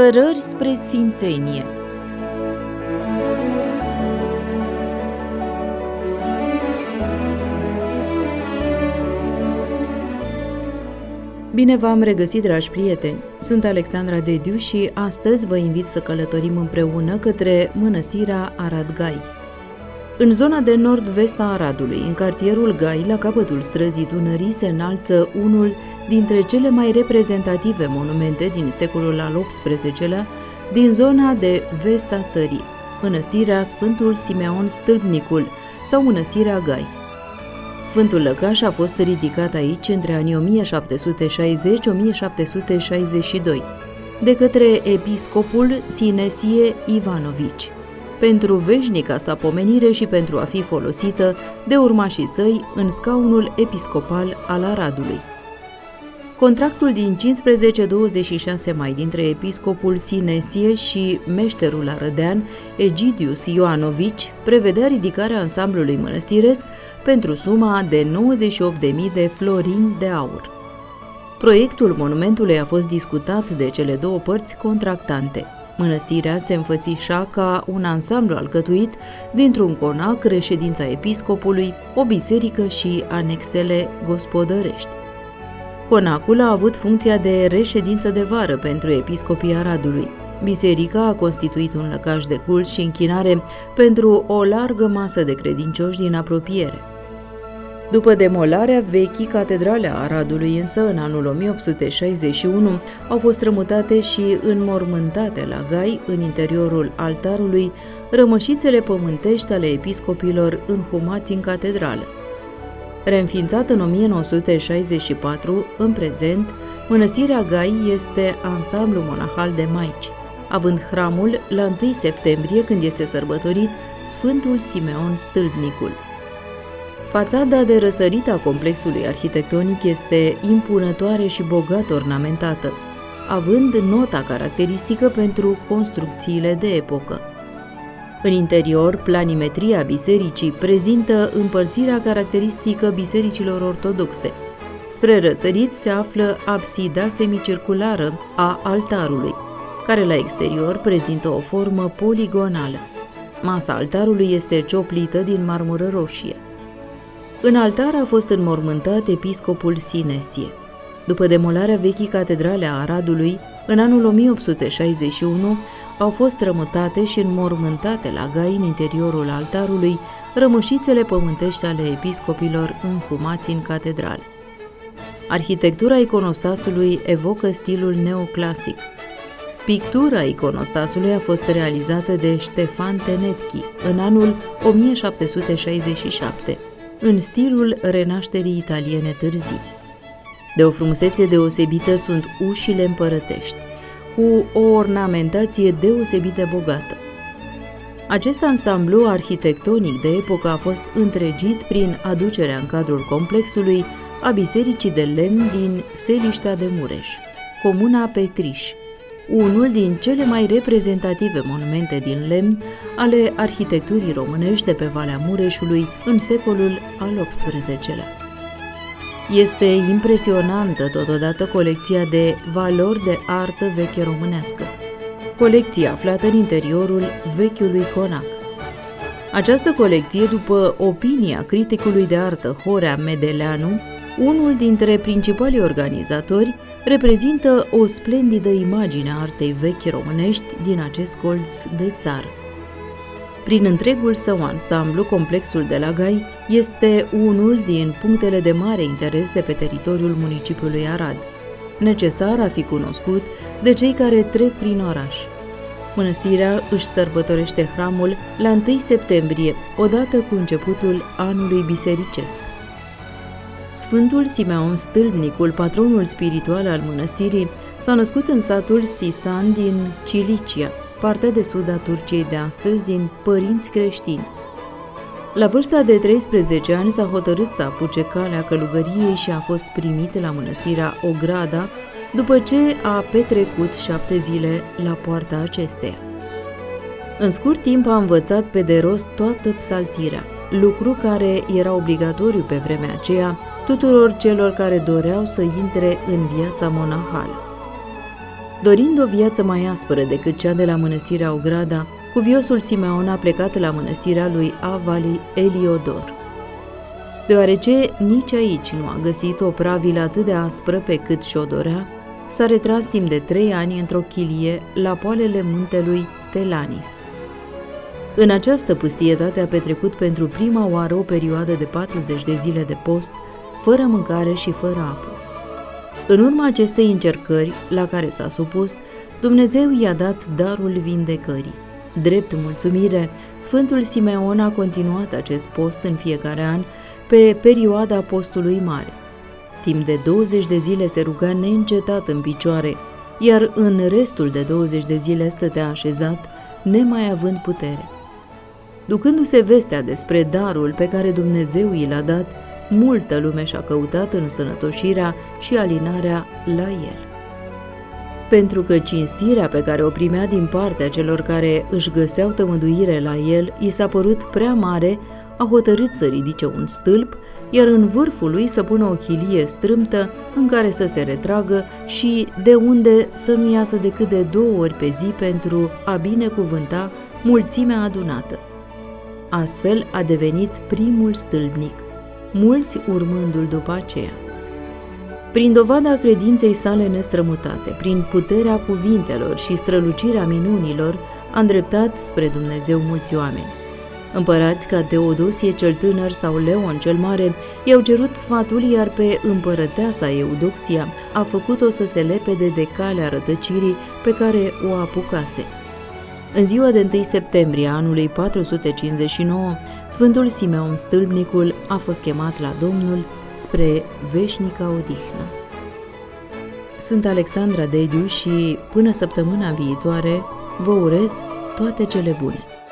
Cărări spre sfințenie. Bine v-am regăsit, dragi prieteni! Sunt Alexandra Dediu și astăzi vă invit să călătorim împreună către mănăstirea Arad Gai. În zona de nord-vest a Aradului, în cartierul Gai, la capătul străzii Dunării, se înalță unul dintre cele mai reprezentative monumente din secolul al XVIII-lea din zona de vest a țării, mănăstirea Sfântul Simeon Stâlpnicul sau mănăstirea Gai. Sfântul Lăcaș a fost ridicat aici între anii 1760-1762 de către episcopul Sinesie Ivanovici, pentru veșnica sa pomenire și pentru a fi folosită de urmașii săi în scaunul episcopal al Aradului. Contractul din 15-26 mai dintre episcopul Sinesie și meșterul arădean Egidius Ioanovici prevedea ridicarea ansamblului mănăstiresc pentru suma de 98.000 de florini de aur. Proiectul monumentului a fost discutat de cele două părți contractante. Mănăstirea se înfățișa ca un ansamblu alcătuit dintr-un conac, reședința episcopului, o biserică și anexele gospodărești. Conacul a avut funcția de reședință de vară pentru episcopii Aradului. Biserica a constituit un lăcaș de cult și închinare pentru o largă masă de credincioși din apropiere. După demolarea vechii catedrale a Aradului, însă, în anul 1861, au fost strămutate și înmormântate la Gai, în interiorul altarului, rămășițele pământești ale episcopilor înhumați în catedrală. Reînființată în 1964, în prezent, mănăstirea Gai este ansamblu monahal de maici, având hramul la 1 septembrie, când este sărbătorit Sfântul Simeon Stâlpnicul. Fațada de răsărit a complexului arhitectonic este impunătoare și bogat ornamentată, având nota caracteristică pentru construcțiile de epocă. În interior, planimetria bisericii prezintă împărțirea caracteristică bisericilor ortodoxe. Spre răsărit se află absida semicirculară a altarului, care la exterior prezintă o formă poligonală. Masa altarului este cioplită din marmură roșie. În altar a fost înmormântat episcopul Sinesie. După demolarea vechii catedrale a Aradului, în anul 1861, au fost rămutate și înmormântate la Gai, în interiorul altarului, rămășițele pământești ale episcopilor înhumați în catedrale. Arhitectura iconostasului evocă stilul neoclasic. Pictura iconostasului a fost realizată de Ștefan Tenetchi în anul 1767, în stilul renașterii italiene târzii. De o frumusețe deosebită sunt ușile împărătești, cu o ornamentație deosebit de bogată. Acest ansamblu arhitectonic de epocă a fost întregit prin aducerea în cadrul complexului a bisericii de lemn din Seliștea de Mureș, comuna Petriș, unul din cele mai reprezentative monumente din lemn ale arhitecturii românești de pe Valea Mureșului în secolul al XVIII-lea. Este impresionantă totodată colecția de valori de artă veche românească, colecție aflată în interiorul vechiului conac. Această colecție, după opinia criticului de artă Horea Medeleanu, unul dintre principalii organizatori, reprezintă o splendidă imagine a artei vechi românești din acest colț de țară. Prin întregul său ansamblu, complexul de la Gai este unul din punctele de mare interes de pe teritoriul municipiului Arad, necesar a fi cunoscut de cei care trec prin oraș. Mănăstirea își sărbătorește hramul la 1 septembrie, odată cu începutul anului bisericesc. Sfântul Simeon Stâlpnicul, patronul spiritual al mănăstirii, s-a născut în satul Sisan din Cilicia, partea de sud a Turciei de astăzi, din părinți creștini. La vârsta de 13 ani s-a hotărât să apuce calea călugăriei și a fost primit la mănăstirea Ograda, după ce a petrecut 7 zile la poarta acesteia. În scurt timp a învățat pe de rost toată psaltirea, lucru care era obligatoriu pe vremea aceea tuturor celor care doreau să intre în viața monahală. Dorind o viață mai aspră decât cea de la mănăstirea Ograda, cuviosul Simeon a plecat la mănăstirea lui Avali Eliodor. Deoarece nici aici nu a găsit o pravilă atât de aspră pe cât și-o dorea, s-a retras timp de 3 ani într-o chilie la poalele muntelui Telanis. În această pustietate a petrecut pentru prima oară o perioadă de 40 de zile de post, fără mâncare și fără apă. În urma acestei încercări, la care s-a supus, Dumnezeu i-a dat darul vindecării. Drept mulțumire, Sfântul Simeon a continuat acest post în fiecare an pe perioada postului mare. Timp de 20 de zile se ruga neîncetat în picioare, iar în restul de 20 de zile stătea așezat, nemai având putere. Ducându-se vestea despre darul pe care Dumnezeu i l-a dat, multă lume și-a căutat însănătoșirea și alinarea la el. Pentru că cinstirea pe care o primea din partea celor care își găseau tămăduire la el i s-a părut prea mare, a hotărât să ridice un stâlp, iar în vârful lui să pună o chilie strâmtă în care să se retragă și de unde să nu iasă decât de 2 ori pe zi pentru a binecuvânta mulțimea adunată. Astfel a devenit primul stâlpnic, mulți urmându-l după aceea. Prin dovada credinței sale nestrămutate, prin puterea cuvintelor și strălucirea minunilor, a îndreptat spre Dumnezeu mulți oameni. Împărați ca Teodosie cel tânăr sau Leon cel mare i-au cerut sfatul, iar pe împărăteasa Eudoxia a făcut-o să se lepede de calea rătăcirii pe care o apucase. În ziua de 1 septembrie anului 459, Sfântul Simeon Stâlpnicul a fost chemat la Domnul spre veșnica odihnă. Sunt Alexandra Dediu și până săptămâna viitoare vă urez toate cele bune.